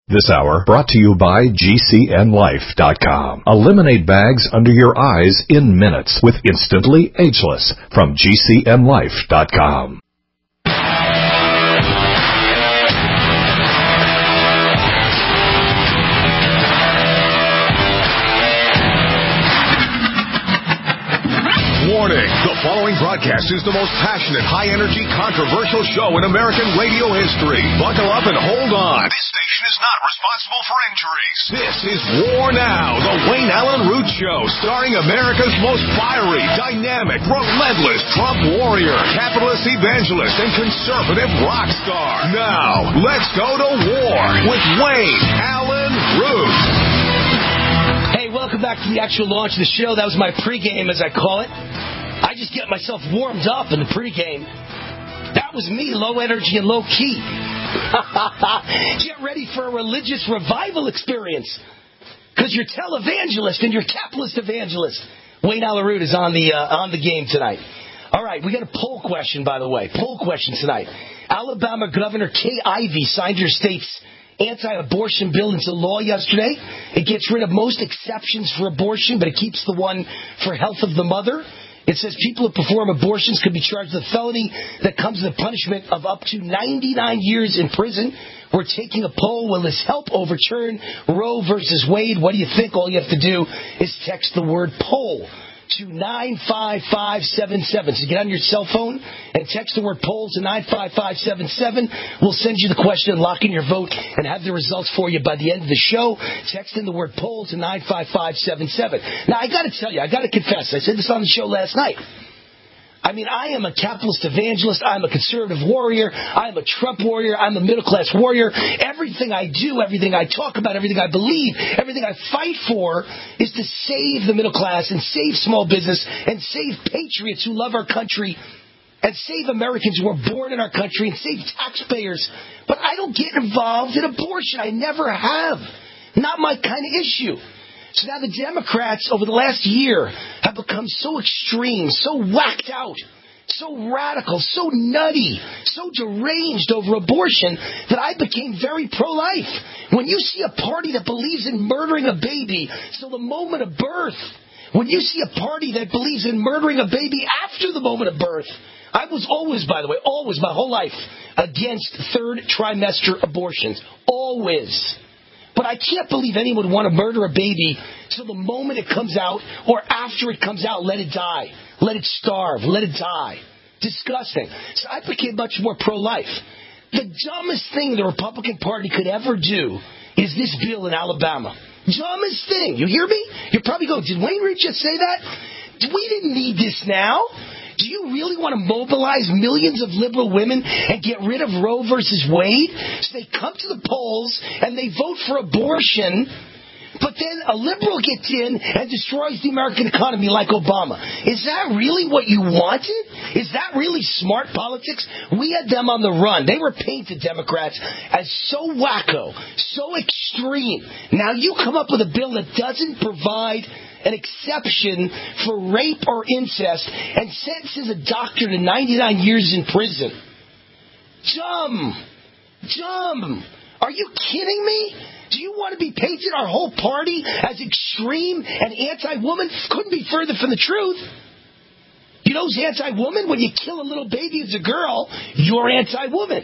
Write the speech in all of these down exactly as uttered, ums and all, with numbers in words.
This hour brought to you by G C N Life dot com. Eliminate bags under your eyes in minutes with Instantly Ageless from G C N Life dot com. Warning, the following broadcast is the most passionate, high-energy, controversial show in American radio history. Buckle up and hold on. This station is not responsible for injuries. This is War Now, the Wayne Allyn Root Show, starring America's most fiery, dynamic, relentless Trump warrior, capitalist evangelist, and conservative rock star. Now, let's go to war with Wayne Allyn Root. Hey, welcome back to the actual launch of the show. That was my pregame, as I call it. I just get myself warmed up in the pregame. That was me, low energy and low key. Get ready for a religious revival experience. Because your televangelist and your capitalist evangelist, Wayne Allyn Root, is on the uh, on the game tonight. All right, we got a poll question, by the way. Poll question tonight. Alabama Governor Kay Ivey signed her state's anti-abortion bill into law yesterday. It gets rid of most exceptions for abortion, but it keeps the one for health of the mother. It says people who perform abortions could be charged with a felony that comes with a punishment of up to ninety-nine years in prison. We're taking a poll. Will this help overturn Roe versus Wade? What do you think? All you have to do is text the word poll to nine five five seven seven. So get on your cell phone and text the word poll to nine five five seven seven. We'll send you the question and lock in your vote and have the results for you by the end of the show. Text in the word poll to nine five five seven seven. Now, I got to tell you, I got to confess, I said this on the show last night. I mean, I am a capitalist evangelist. I'm a conservative warrior. I'm a Trump warrior. I'm a middle-class warrior. Everything I do, everything I talk about, everything I believe, everything I fight for is to save the middle class and save small business and save patriots who love our country and save Americans who are born in our country and save taxpayers. But I don't get involved in abortion. I never have. Not my kind of issue. So now the Democrats over the last year have become so extreme, so whacked out, so radical, so nutty, so deranged over abortion that I became very pro-life. When you see a party that believes in murdering a baby till the moment of birth, when you see a party that believes in murdering a baby after the moment of birth, I was always, by the way, always my whole life against third trimester abortions. Always. But I can't believe anyone would want to murder a baby till the moment it comes out or after it comes out, let it die. Let it starve. Let it die. Disgusting. So I became much more pro-life. The dumbest thing the Republican Party could ever do is this bill in Alabama. Dumbest thing. You hear me? You're probably going, did Wayne Root just say that? We didn't need this now. Do you really want to mobilize millions of liberal women and get rid of Roe versus Wade? So they come to the polls and they vote for abortion, but then a liberal gets in and destroys the American economy like Obama. Is that really what you wanted? Is that really smart politics? We had them on the run. They were painted, Democrats, as so wacko, so extreme. Now you come up with a bill that doesn't provide an exception for rape or incest and sentences a doctor to ninety-nine years in prison. Dumb. Dumb. Are you kidding me? Do you want to be painted, our whole party, as extreme and anti-woman? Couldn't be further from the truth. You know who's anti-woman? When you kill a little baby as a girl, you're anti-woman.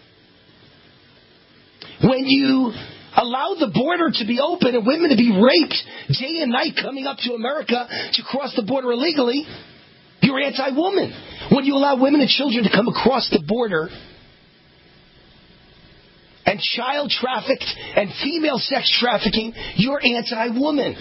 When you allow the border to be open and women to be raped day and night coming up to America to cross the border illegally, you're anti-woman. When you allow women and children to come across the border and child trafficked and female sex trafficking, you're anti-woman.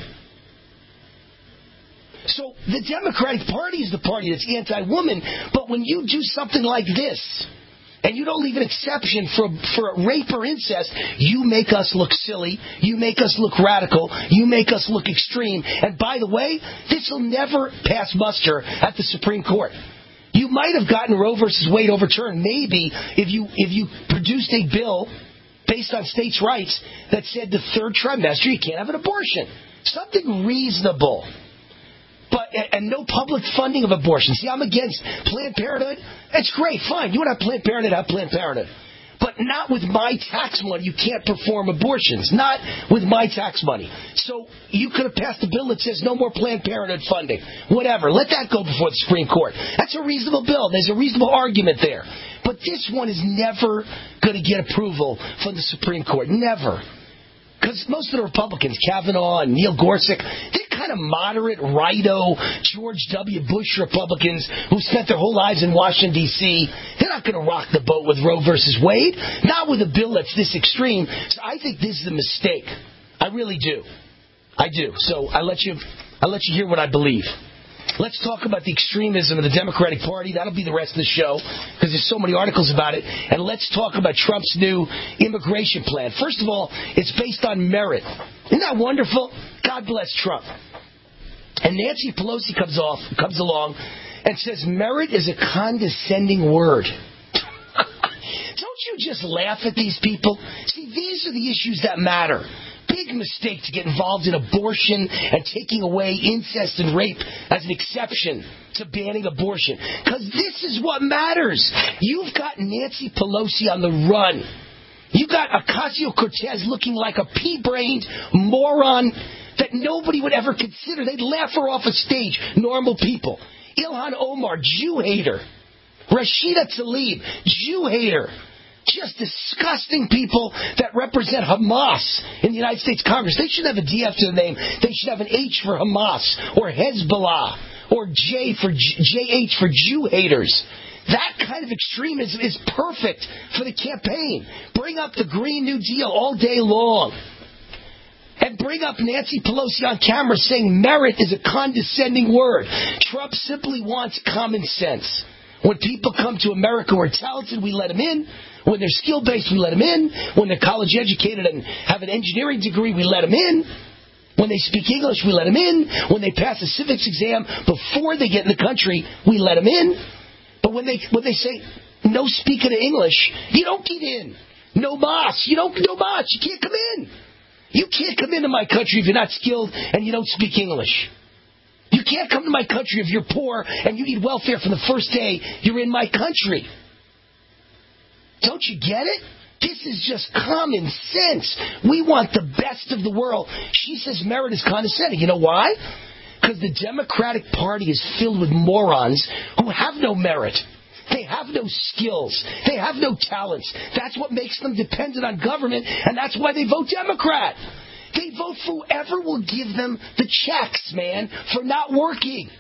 So the Democratic Party is the party that's anti-woman, but when you do something like this, and you don't leave an exception for for rape or incest, you make us look silly, you make us look radical, you make us look extreme. And by the way, this will never pass muster at the Supreme Court. You might have gotten Roe versus Wade overturned, maybe, if you if you produced a bill based on states' rights that said the third trimester you can't have an abortion. Something reasonable. But and no public funding of abortion. See, I'm against Planned Parenthood. It's great, fine. You want to have Planned Parenthood, have Planned Parenthood. But not with my tax money. You can't perform abortions. Not with my tax money. So you could have passed a bill that says no more Planned Parenthood funding. Whatever. Let that go before the Supreme Court. That's a reasonable bill. There's a reasonable argument there. But this one is never going to get approval from the Supreme Court. Never. Because most of the Republicans, Kavanaugh and Neil Gorsuch, they're kind of moderate, righto, George W. Bush Republicans who spent their whole lives in Washington, D C They're not going to rock the boat with Roe versus Wade. Not with a bill that's this extreme. So I think this is a mistake. I really do. I do. So I let you, I let you hear what I believe. Let's talk about the extremism of the Democratic Party. That'll be the rest of the show because there's so many articles about it. And let's talk about Trump's new immigration plan. First of all, it's based on merit. Isn't that wonderful? God bless Trump. And Nancy Pelosi comes off, comes along and says merit is a condescending word. Don't you just laugh at these people? See, these are the issues that matter. Big mistake to get involved in abortion and taking away incest and rape as an exception to banning abortion. Because this is what matters. You've got Nancy Pelosi on the run. You've got Ocasio-Cortez looking like a pea-brained moron that nobody would ever consider. They'd laugh her off a stage. Normal people. Ilhan Omar, Jew hater. Rashida Tlaib, Jew hater. Just disgusting people that represent Hamas in the United States Congress. They should have a D after the name. They should have an H for Hamas or Hezbollah or J for J H for Jew haters. That kind of extremism is perfect for the campaign. Bring up the Green New Deal all day long. And bring up Nancy Pelosi on camera saying merit is a condescending word. Trump simply wants common sense. When people come to America who are talented, we let them in. When they're skill-based, we let them in. When they're college-educated and have an engineering degree, we let them in. When they speak English, we let them in. When they pass a civics exam before they get in the country, we let them in. But when they when they say, no speaking of English, you don't get in. No mas. You don't, no mas. You can't come in. You can't come into my country if you're not skilled and you don't speak English. You can't come to my country if you're poor and you need welfare from the first day you're in my country. Don't you get it? This is just common sense. We want the best of the world. She says merit is condescending. You know why? Because the Democratic Party is filled with morons who have no merit. They have no skills. They have no talents. That's what makes them dependent on government, and that's why they vote Democrat. They vote for whoever will give them the checks, man, for not working.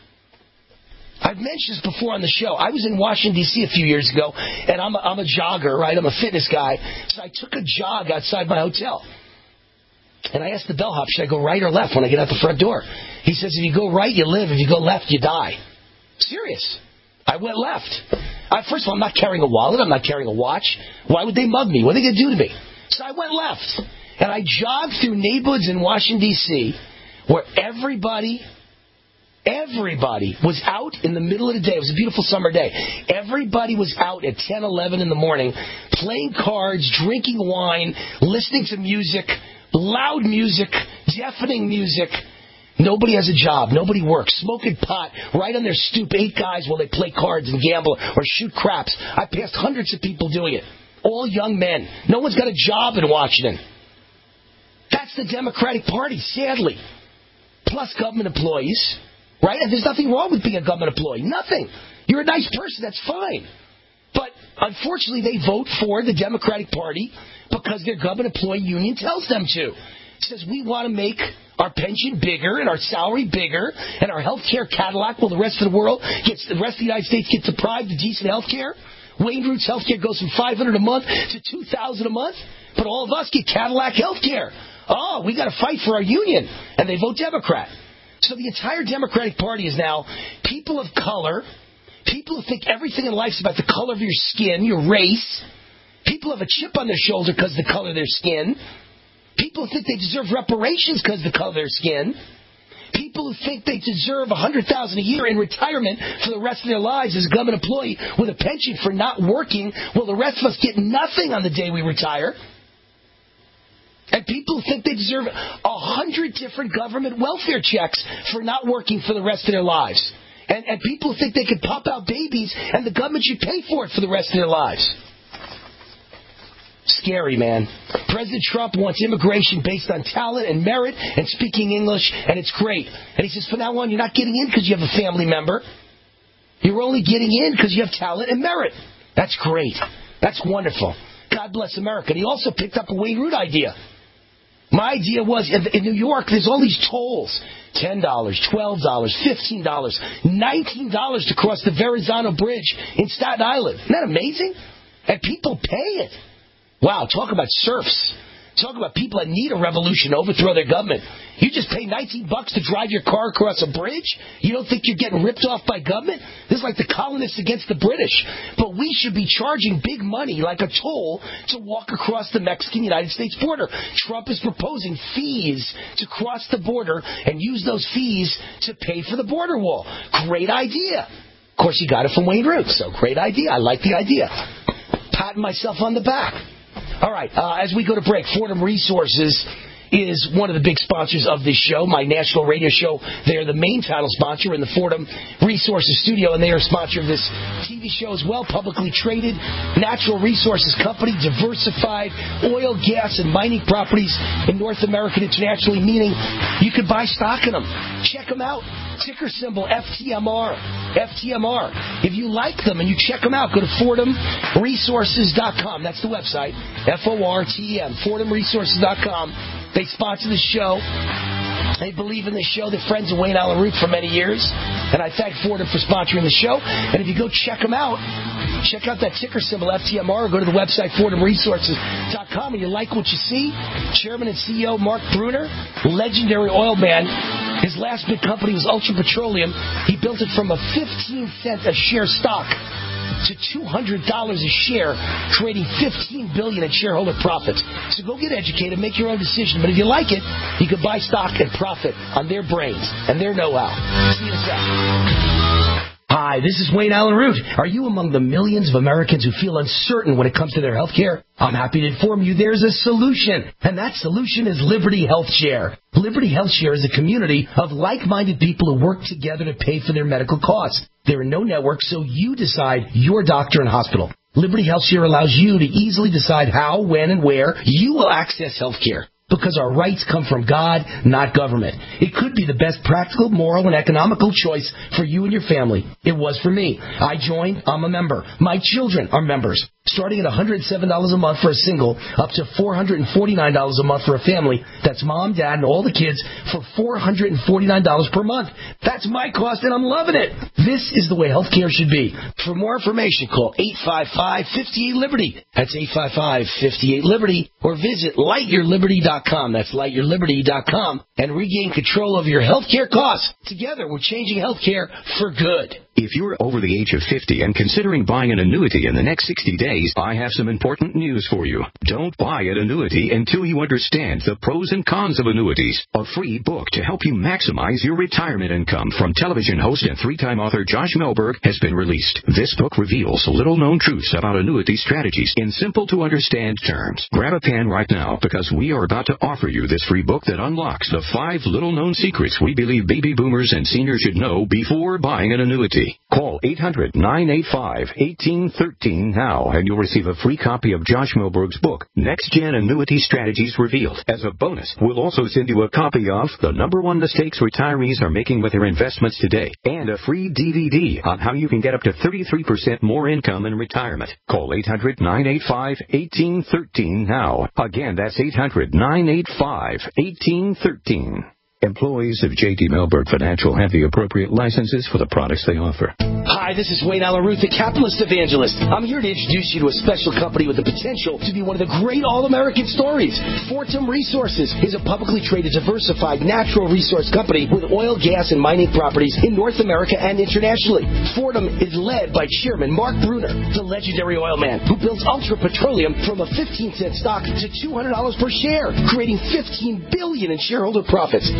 I've mentioned this before on the show. I was in Washington, D C a few years ago, and I'm a, I'm a jogger, right? I'm a fitness guy. So I took a jog outside my hotel. And I asked the bellhop, should I go right or left when I get out the front door? He says, if you go right, you live. If you go left, you die. Serious. I went left. I, first of all, I'm not carrying a wallet. I'm not carrying a watch. Why would they mug me? What are they going to do to me? So I went left. And I jogged through neighborhoods in Washington, D C where everybody... Everybody was out in the middle of the day. It was a beautiful summer day. Everybody was out at ten, eleven in the morning playing cards, drinking wine, listening to music, loud music, deafening music. Nobody has a job. Nobody works. Smoking pot right on their stoop, eight guys while they play cards and gamble or shoot craps. I passed hundreds of people doing it. All young men. No one's got a job in Washington. That's the Democratic Party, sadly. Plus government employees. Right? And there's nothing wrong with being a government employee. Nothing. You're a nice person. That's fine. But unfortunately, they vote for the Democratic Party because their government employee union tells them to. It says we want to make our pension bigger and our salary bigger and our health care Cadillac while the rest of the world gets, the rest of the United States gets deprived of decent health care. Wayne Root's health care goes from five hundred dollars a month to two thousand dollars a month. But all of us get Cadillac health care. Oh, we got to fight for our union. And they vote Democrat. So the entire Democratic Party is now people of color, people who think everything in life is about the color of your skin, your race, people who have a chip on their shoulder because of the color of their skin, people who think they deserve reparations because of the color of their skin, people who think they deserve one hundred thousand dollars a year in retirement for the rest of their lives as a government employee with a pension for not working, while the rest of us get nothing on the day we retire. And people think they deserve a hundred different government welfare checks for not working for the rest of their lives. And, and people think they could pop out babies and the government should pay for it for the rest of their lives. scary, man. President Trump wants immigration based on talent and merit and speaking English, and it's great. And he says, from now on, you're not getting in because you have a family member. You're only getting in because you have talent and merit. That's great. That's wonderful. God bless America. And he also picked up a Wayne Root idea. My idea was, in New York, there's all these tolls. ten dollars, twelve dollars, fifteen dollars, nineteen dollars to cross the Verrazano Bridge in Staten Island. Isn't that amazing? And people pay it. Wow, talk about serfs. Talk about people that need a revolution to overthrow their government. You just pay nineteen bucks to drive your car across a bridge? You don't think you're getting ripped off by government? This is like the colonists against the British. But we should be charging big money, like a toll, to walk across the Mexican-United States border. Trump is proposing fees to cross the border and use those fees to pay for the border wall. Great idea. Of course, he got it from Wayne Root, so great idea. I like the idea. Patting myself on the back. All right, uh, as we go to break, Fordham Resources is one of the big sponsors of this show, my national radio show. They are the main title sponsor in the Fordham Resources studio, and they are a sponsor of this T V show as well, publicly traded, natural resources company, diversified oil, gas, and mining properties in North America and internationally, meaning you could buy stock in them. Check them out. Ticker symbol F T M R. F T M R. If you like them and you check them out, go to Fordham Resources dot com. That's the website. F O R T E M. Fordham Resources dot com. They sponsor the show. They believe in the show. They're friends of Wayne Allen Root for many years. And I thank Fordham for sponsoring the show. And if you go check them out, check out that ticker symbol, F T M R, or go to the website, Fordham Resources dot com, and you like what you see. Chairman and C E O Mark Bruner, legendary oil man. His last big company was Ultra Petroleum. He built it from a fifteen cent a share stock to two hundred dollars a share, creating fifteen billion dollars in shareholder profits. So go get educated, make your own decision. But if you like it, you can buy stock and profit on their brains and their know-how. See you in a second. Hi, this is Wayne Allen Root. Are you among the millions of Americans who feel uncertain when it comes to their health care? I'm happy to inform you there's a solution, and that solution is Liberty Health Share. Liberty Health Share is a community of like-minded people who work together to pay for their medical costs. There are no networks, so you decide your doctor and hospital. Liberty Health Share allows you to easily decide how, when, and where you will access health care. Because our rights come from God, not government. It could be the best practical, moral, and economical choice for you and your family. It was for me. I joined. I'm a member. My children are members. Starting at one hundred seven dollars a month for a single, up to four hundred forty-nine dollars a month for a family. That's mom, dad, and all the kids for four hundred forty-nine dollars per month. That's my cost, and I'm loving it. This is the way healthcare should be. For more information, call eight five five, five eight, Liberty. That's eight five five, five eight, Liberty. Or visit light your liberty dot com. That's light your liberty dot com. And regain control of your healthcare costs. Together, we're changing healthcare for good. If you're over the age of fifty and considering buying an annuity in the next sixty days, I have some important news for you. Don't buy an annuity until you understand the pros and cons of annuities. A free book to help you maximize your retirement income from television host and three-time author Josh Melberg has been released. This book reveals little-known truths about annuity strategies in simple-to-understand terms. Grab a pen right now because we are about to offer you this free book that unlocks the five little-known secrets we believe baby boomers and seniors should know before buying an annuity. Call eight hundred, nine eight five, one eight one three now and you'll receive a free copy of Josh Melberg's book, Next Gen Annuity Strategies Revealed. As a bonus, we'll also send you a copy of The Number One Mistakes Retirees Are Making with Their Investments Today and a free D V D on how you can get up to thirty-three percent more income in retirement. Call eight hundred, nine eight five, one eight one three now. Again, that's eight hundred, nine eight five, one eight one three. Employees of J D. Melberg Financial have the appropriate licenses for the products they offer. Hi, this is Wayne Allen Root, the capitalist evangelist. I'm here to introduce you to a special company with the potential to be one of the great all-American stories. Fordham Resources is a publicly traded, diversified, natural resource company with oil, gas, and mining properties in North America and internationally. Fordham is led by Chairman Mark Bruner, the legendary oil man who builds Ultra Petroleum from a fifteen cent stock to two hundred dollars per share, creating fifteen billion dollars in shareholder profits.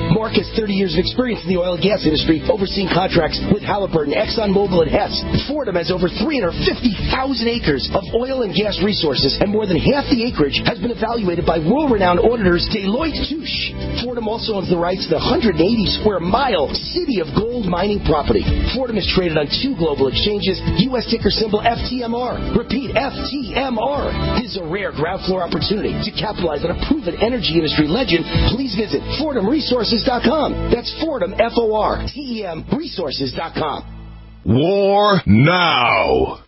Mark has thirty years of experience in the oil and gas industry, overseeing contracts with Halliburton, ExxonMobil, and Hess. Fordham has over three hundred fifty thousand acres of oil and gas resources, and more than half the acreage has been evaluated by world-renowned auditors Deloitte Touche. Fordham also owns the rights to the one hundred eighty square mile City of Gold mining property. Fordham is traded on two global exchanges, U S ticker symbol F T M R. Repeat, F T M R. This is a rare ground floor opportunity to capitalize on a proven energy industry legend. Please visit Fordham Resources dot com. That's Fordham, F O R T E M, Resources dot com. War now.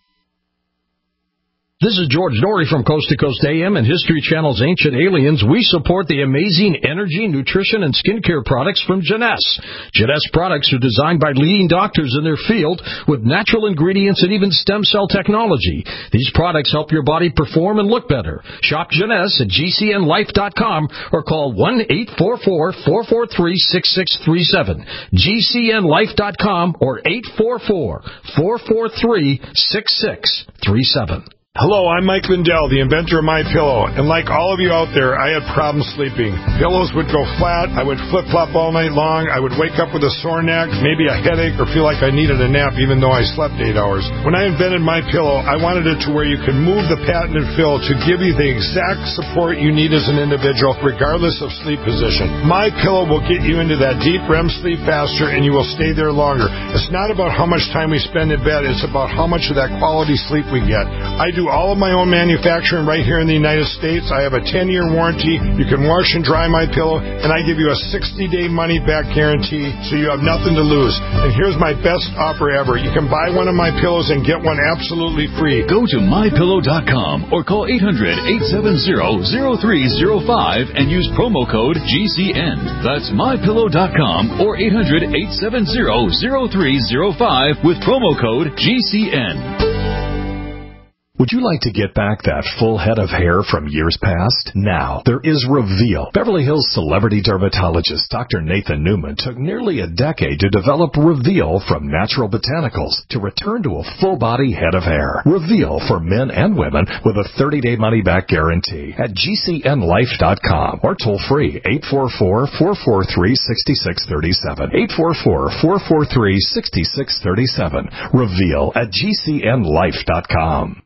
This is George Norrie from Coast to Coast A M and History Channel's Ancient Aliens. We support the amazing energy, nutrition, and skincare products from Jeunesse. Jeunesse products are designed by leading doctors in their field with natural ingredients and even stem cell technology. These products help your body perform and look better. Shop Jeunesse at G C N life dot com or call one eight four four, four four three, six six three seven. G C N life dot com or eight four four, four four three, six six three seven. Hello, I'm Mike Lindell, the inventor of MyPillow, and like all of you out there, I had problems sleeping. Pillows would go flat, I would flip-flop all night long, I would wake up with a sore neck, maybe a headache, or feel like I needed a nap even though I slept eight hours. When I invented MyPillow, I wanted it to where you could move the patented fill to give you the exact support you need as an individual, regardless of sleep position. MyPillow will get you into that deep R E M sleep faster, and you will stay there longer. It's not about how much time we spend in bed, it's about how much of that quality sleep we get. I do all of my own manufacturing right here in the United States. I have a ten-year warranty. You can wash and dry my pillow, and I give you a sixty-day money-back guarantee, so you have nothing to lose. And here's my best offer ever. You can buy one of my pillows and get one absolutely free. Go to my pillow dot com or call eight hundred, eight seven zero, zero three zero five and use promo code G C N. That's my pillow dot com or eight hundred, eight seven zero, zero three zero five with promo code G C N. Would you like to get back that full head of hair from years past? Now, there is Reveal. Beverly Hills celebrity dermatologist Doctor Nathan Newman took nearly a decade to develop Reveal from natural botanicals to return to a full-body head of hair. Reveal for men and women with a thirty-day money-back guarantee at G C N life dot com or toll-free eight four four, four four three, six six three seven. eight four four, four four three, six six three seven. Reveal at G C N life dot com.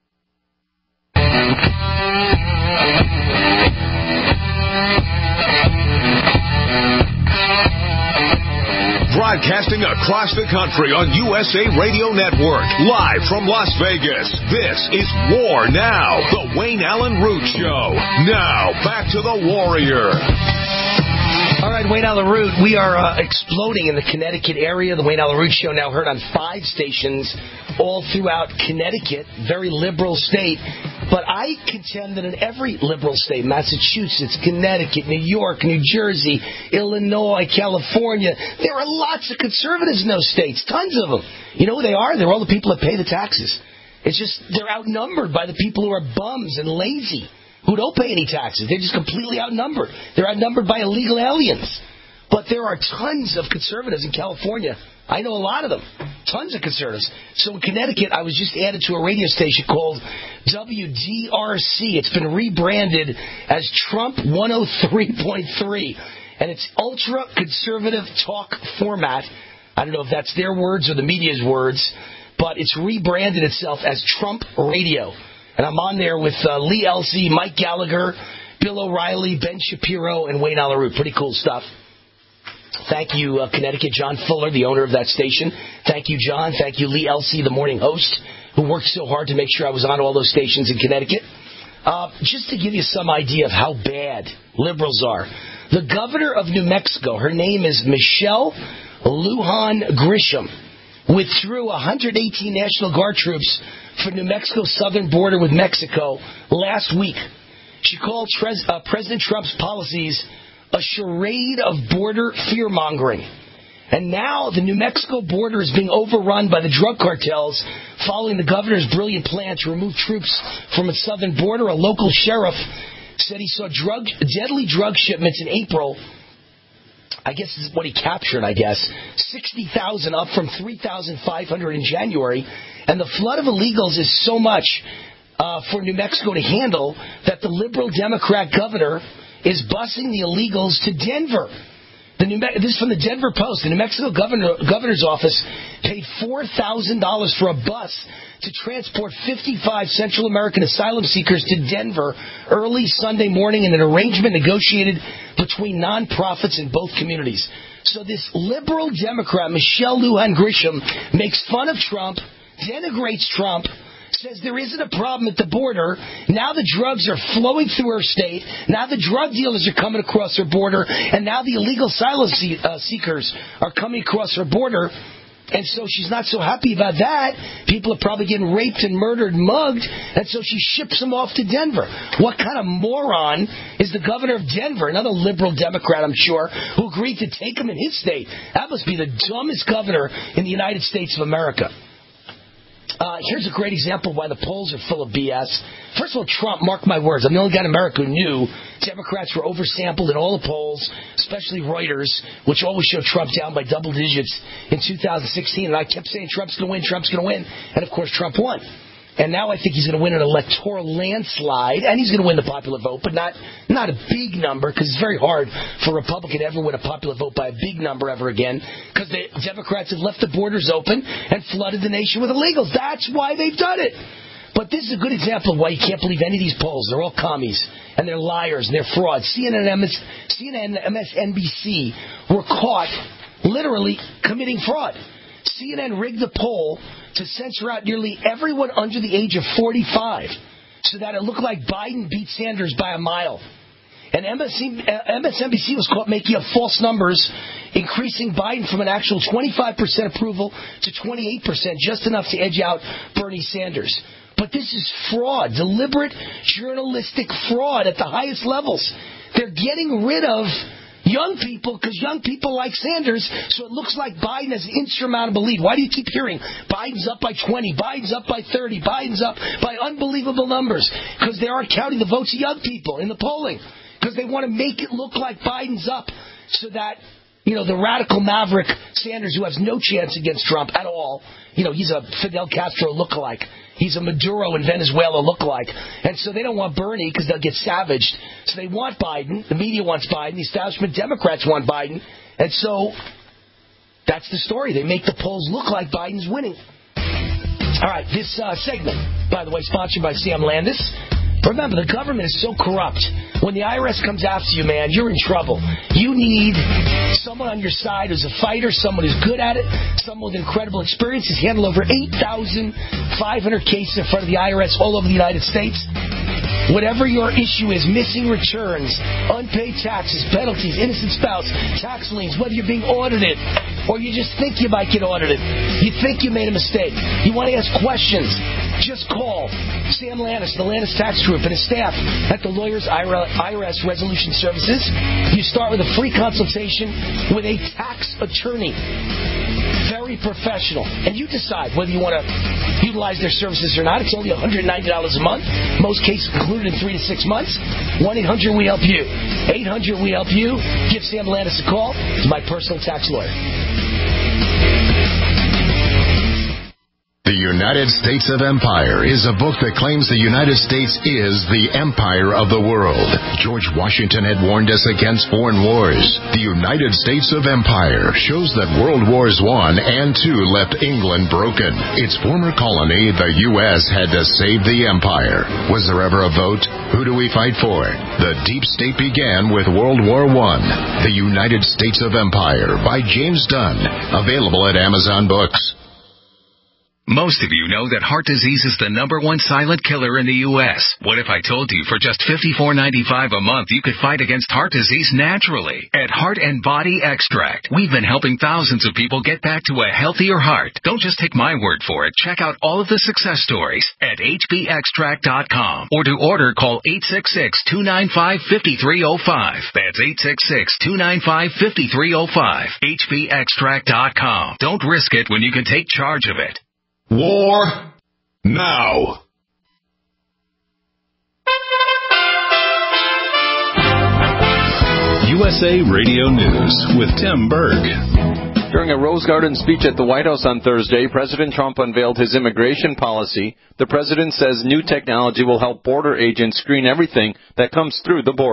Broadcasting across the country on U S A Radio Network, live from Las Vegas. This is War Now, the Wayne Allen Root Show. Now, back to the Warrior. All right, Wayne Allen Root, we are uh, exploding in the Connecticut area. The Wayne Allen Root Show now heard on five stations all throughout Connecticut, very liberal state. But I contend that in every liberal state, Massachusetts, Connecticut, New York, New Jersey, Illinois, California, there are lots of conservatives in those states, tons of them. You know who they are? They're all the people that pay the taxes. It's just they're outnumbered by the people who are bums and lazy, who don't pay any taxes. They're just completely outnumbered. They're outnumbered by illegal aliens. But there are tons of conservatives in California. I know a lot of them. Tons of conservatives. So in Connecticut, I was just added to a radio station called W D R C. It's been rebranded as Trump one oh three point three. And it's ultra-conservative talk format. I don't know if that's their words or the media's words, but it's rebranded itself as Trump Radio. And I'm on there with uh, Lee Elsey, Mike Gallagher, Bill O'Reilly, Ben Shapiro, and Wayne Allen Root. Pretty cool stuff. Thank you, uh, Connecticut. John Fuller, the owner of that station. Thank you, John. Thank you, Lee Elsey, the morning host, who worked so hard to make sure I was on all those stations in Connecticut. Uh, just to give you some idea of how bad liberals are, the governor of New Mexico, her name is Michelle Lujan Grisham, withdrew one hundred eighteen National Guard troops from New Mexico's southern border with Mexico last week. She called Tres- uh, President Trump's policies a charade of border fear-mongering. And now the New Mexico border is being overrun by the drug cartels following the governor's brilliant plan to remove troops from its southern border. A local sheriff said he saw drug, deadly drug shipments in April. I guess this is what he captured, I guess. sixty thousand up from three thousand five hundred in January. And the flood of illegals is so much uh, for New Mexico to handle that the liberal Democrat governor is busing the illegals to Denver. The New Me- this is from the Denver Post. The New Mexico governor, governor's office paid four thousand dollars for a bus to transport fifty-five Central American asylum seekers to Denver early Sunday morning in an arrangement negotiated between nonprofits in both communities. So this liberal Democrat, Michelle Lujan Grisham, makes fun of Trump, denigrates Trump, says there isn't a problem at the border. Now the drugs are flowing through her state. Now the drug dealers are coming across her border. And now the illegal asylum uh, seekers are coming across her border. And so she's not so happy about that. People are probably getting raped and murdered and mugged. And so she ships them off to Denver. What kind of moron is the governor of Denver, another liberal Democrat, I'm sure, who agreed to take him in his state? That must be the dumbest governor in the United States of America. Uh, here's a great example of why the polls are full of B S. First of all, Trump, mark my words, I'm the only guy in America who knew Democrats were oversampled in all the polls, especially Reuters, which always showed Trump down by double digits in two thousand sixteen. And I kept saying Trump's going to win, Trump's going to win. And, of course, Trump won. And now I think he's going to win an electoral landslide, and he's going to win the popular vote, but not not a big number, because it's very hard for a Republican to ever win a popular vote by a big number ever again, because the Democrats have left the borders open and flooded the nation with illegals. That's why they've done it. But this is a good example of why you can't believe any of these polls. They're all commies, and they're liars, and they're frauds. C N N, M S N B C were caught literally committing fraud. C N N rigged the poll to censor out nearly everyone under the age of forty-five so that it looked like Biden beat Sanders by a mile. And M S N B C was caught making up false numbers, increasing Biden from an actual twenty-five percent approval to twenty-eight percent, just enough to edge out Bernie Sanders. But this is fraud, deliberate journalistic fraud at the highest levels. They're getting rid of young people, because young people like Sanders, so it looks like Biden has an insurmountable lead. Why do you keep hearing Biden's up by twenty, Biden's up by thirty, Biden's up by unbelievable numbers? Because they aren't counting the votes of young people in the polling. Because they want to make it look like Biden's up so that, you know, the radical maverick Sanders, who has no chance against Trump at all, you know, he's a Fidel Castro lookalike. He's a Maduro in Venezuela lookalike. And so they don't want Bernie because they'll get savaged. So they want Biden. The media wants Biden. The establishment Democrats want Biden. And so that's the story. They make the polls look like Biden's winning. All right, this uh, segment, by the way, sponsored by Sam Landis. Remember, the government is so corrupt. When the I R S comes after you, man, you're in trouble. You need someone on your side who's a fighter, someone who's good at it, someone with incredible experience. He's handled over eight thousand five hundred cases in front of the I R S all over the United States. Whatever your issue is, missing returns, unpaid taxes, penalties, innocent spouse, tax liens, whether you're being audited or you just think you might get audited, you think you made a mistake, you want to ask questions, just call Sam Landis, the Landis Tax Group, and his staff at the Lawyers I R S Resolution Services. You start with a free consultation with a tax attorney. Very professional. And you decide whether you want to utilize their services or not. It's only one hundred ninety dollars a month. Most cases concluded in three to six months. one eight hundred we help you. eight hundred we help you. Give Sam Landis a call. He's my personal tax lawyer. The United States of Empire is a book that claims the United States is the empire of the world. George Washington had warned us against foreign wars. The United States of Empire shows that World Wars One and Two left England broken. Its former colony, the U S, had to save the empire. Was there ever a vote? Who do we fight for? The deep state began with World War One. The United States of Empire by James Dunn. Available at Amazon Books. Most of you know that heart disease is the number one silent killer in the U S What if I told you for just fifty-four ninety-five a month you could fight against heart disease naturally? At Heart and Body Extract, we've been helping thousands of people get back to a healthier heart. Don't just take my word for it. Check out all of the success stories at H B extract dot com. Or to order, call eight six six, two nine five, five three zero five. That's eight six six, two nine five, five three zero five. H B extract dot com. Don't risk it when you can take charge of it. War now. U S A Radio News with Tim Berg. During a Rose Garden speech at the White House on Thursday, President Trump unveiled his immigration policy. The president says new technology will help border agents screen everything that comes through the border.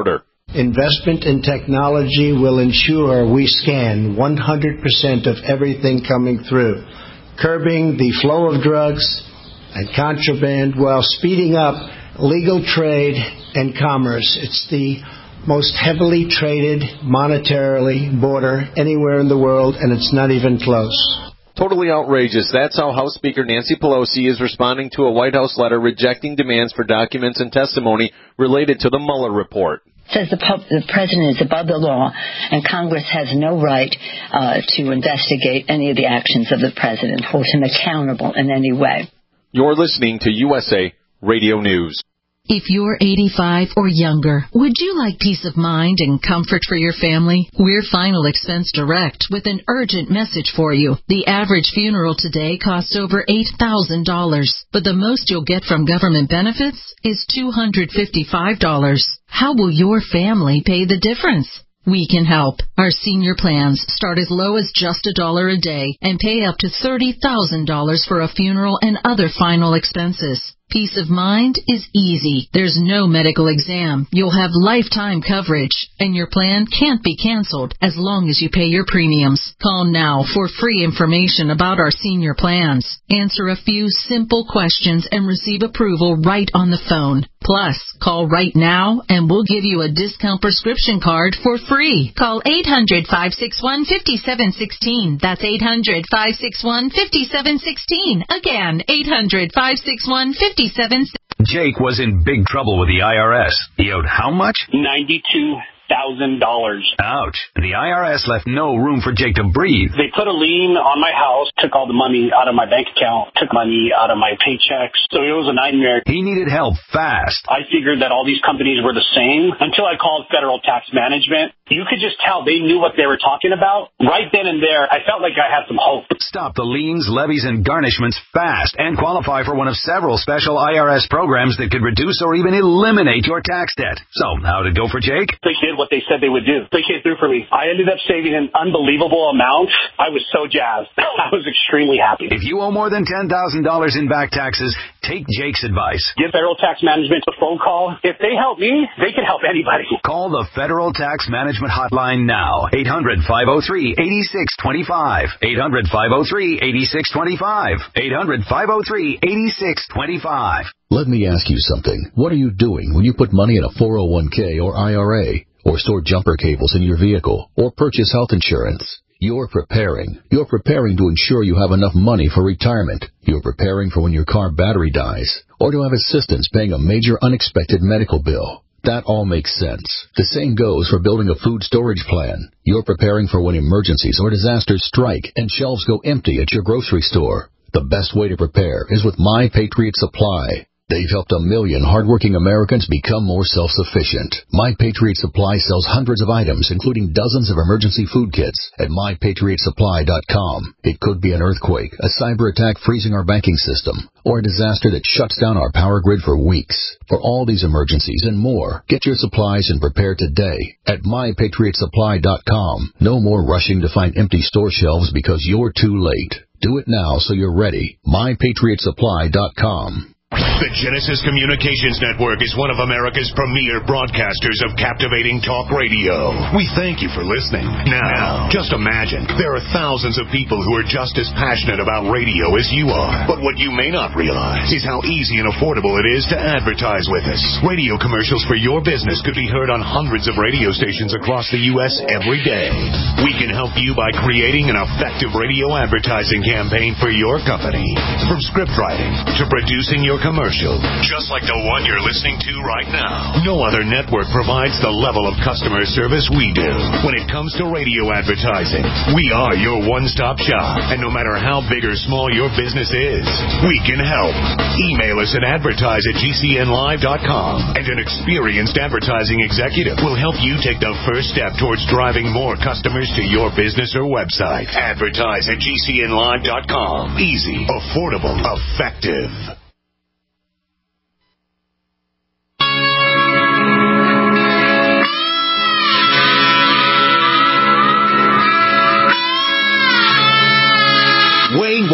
Investment in technology will ensure we scan one hundred percent of everything coming through, curbing the flow of drugs and contraband while speeding up legal trade and commerce. It's the most heavily traded monetarily border anywhere in the world, and it's not even close. Totally outrageous. That's how House Speaker Nancy Pelosi is responding to a White House letter rejecting demands for documents and testimony related to the Mueller report. Says the, pub, the president is above the law, and Congress has no right uh, to investigate any of the actions of the president, hold him accountable in any way. You're listening to U S A Radio News. If you're eighty-five or younger, would you like peace of mind and comfort for your family? We're Final Expense Direct with an urgent message for you. The average funeral today costs over eight thousand dollars, but the most you'll get from government benefits is two hundred fifty-five dollars. How will your family pay the difference? We can help. Our senior plans start as low as just a dollar a day and pay up to thirty thousand dollars for a funeral and other final expenses. Peace of mind is easy. There's no medical exam. You'll have lifetime coverage, and your plan can't be canceled as long as you pay your premiums. Call now for free information about our senior plans. Answer a few simple questions and receive approval right on the phone. Plus, call right now and we'll give you a discount prescription card for free. Call eight hundred, five six one, five seven one six. That's eight hundred, five six one, five seven one six. Again, eight hundred, five six one, five seven one six. Jake was in big trouble with the I R S. He owed how much? ninety-two thousand dollars. Ouch. The I R S left no room for Jake to breathe. They put a lien on my house, took all the money out of my bank account, took money out of my paychecks. So it was a nightmare. He needed help fast. I figured that all these companies were the same until I called Federal Tax Management. You could just tell they knew what they were talking about. Right then and there, I felt like I had some hope. Stop the liens, levies, and garnishments fast and qualify for one of several special I R S programs that could reduce or even eliminate your tax debt. So, how'd it go for Jake? They did what they said they would do. They came through for me. I ended up saving an unbelievable amount. I was so jazzed. I was extremely happy. If you owe more than ten thousand dollars in back taxes, take Jake's advice. Give Federal Tax Management a phone call. If they help me, they can help anybody. Call the Federal Tax Management Hotline now. eight hundred, five oh three, eight six two five. eight hundred, five oh three, eight six two five. eight hundred, five oh three, eight six two five. Let me ask you something. What are you doing when you put money in a four oh one k or I R A, or store jumper cables in your vehicle, or purchase health insurance? You're preparing. You're preparing to ensure you have enough money for retirement. You're preparing for when your car battery dies, or to have assistance paying a major unexpected medical bill. That all makes sense. The same goes for building a food storage plan. You're preparing for when emergencies or disasters strike and shelves go empty at your grocery store. The best way to prepare is with My Patriot Supply. They've helped a million hardworking Americans become more self-sufficient. My Patriot Supply sells hundreds of items, including dozens of emergency food kits at my patriot supply dot com. It could be an earthquake, a cyber attack freezing our banking system, or a disaster that shuts down our power grid for weeks. For all these emergencies and more, get your supplies and prepare today at my patriot supply dot com. No more rushing to find empty store shelves because you're too late. Do it now so you're ready. my patriot supply dot com. The Genesis Communications Network is one of America's premier broadcasters of captivating talk radio. We thank you for listening. Now, just imagine, there are thousands of people who are just as passionate about radio as you are. But what you may not realize is how easy and affordable it is to advertise with us. Radio commercials for your business could be heard on hundreds of radio stations across the U S every day. We can help you by creating an effective radio advertising campaign for your company. From script writing to producing your commercial, just like the one you're listening to right now. No other network provides the level of customer service we do. When it comes to radio advertising, we are your one-stop shop. And no matter how big or small your business is, we can help. Email us at advertise at g c n live dot com, and an experienced advertising executive will help you take the first step towards driving more customers to your business or website. Advertise at g c n live dot com. Easy, affordable, effective.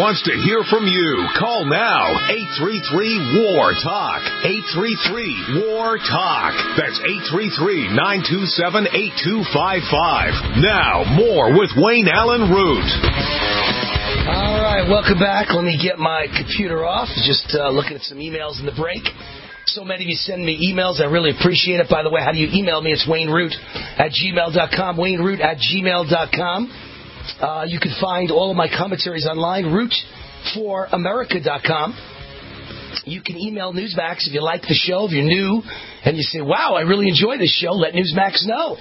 wants to hear from you. Call now. eight three three, W A R, TALK. eight three three, W A R, TALK. That's eight three three, nine two seven, eight two five five. Now, more with Wayne Allen Root. All right, welcome back. Let me get my computer off. Just uh, looking at some emails in the break. So many of you send me emails. I really appreciate it. By the way, how do you email me? It's Wayne Root at gmail dot com. Wayne Root at gmail dot com. Uh, you can find all of my commentaries online, root for america dot com. You can email Newsmax if you like the show. If you're new and you say, wow, I really enjoy this show, let Newsmax know.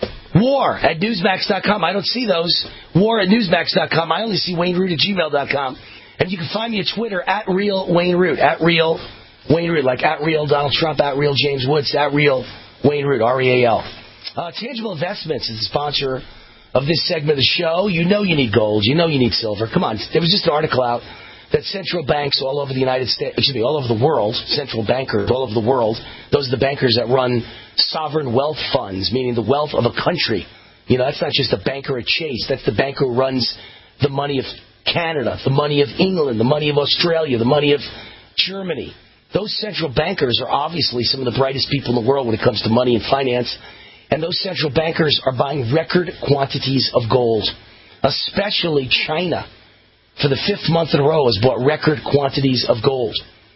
War at newsmax dot com. I don't see those. War at newsmax dot com. I only see Wayne Root at gmail dot com. And you can find me at Twitter at real Wayne Root. At real Wayne Root. Like at real Donald Trump, at real James Woods, at real Wayne Root, R E A L. Uh, Tangible Investments is the sponsor of this segment of the show. You know you need gold. You know you need silver. Come on. There was just an article out that central banks all over the United States, excuse me, all over the world, central bankers all over the world, those are the bankers that run sovereign wealth funds, meaning the wealth of a country. You know, that's not just a banker at Chase. That's the banker who runs the money of Canada, the money of England, the money of Australia, the money of Germany. Those central bankers are obviously some of the brightest people in the world when it comes to money and finance. And those central bankers are buying record quantities of gold, especially China. For the fifth month in a row, has bought record quantities of gold.